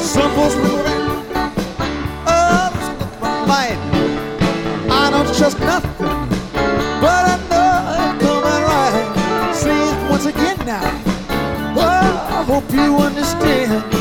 Some folks look right, others look right. I don't trust nothing, but I know it's coming right. Say it once again now. Oh, I hope you understand.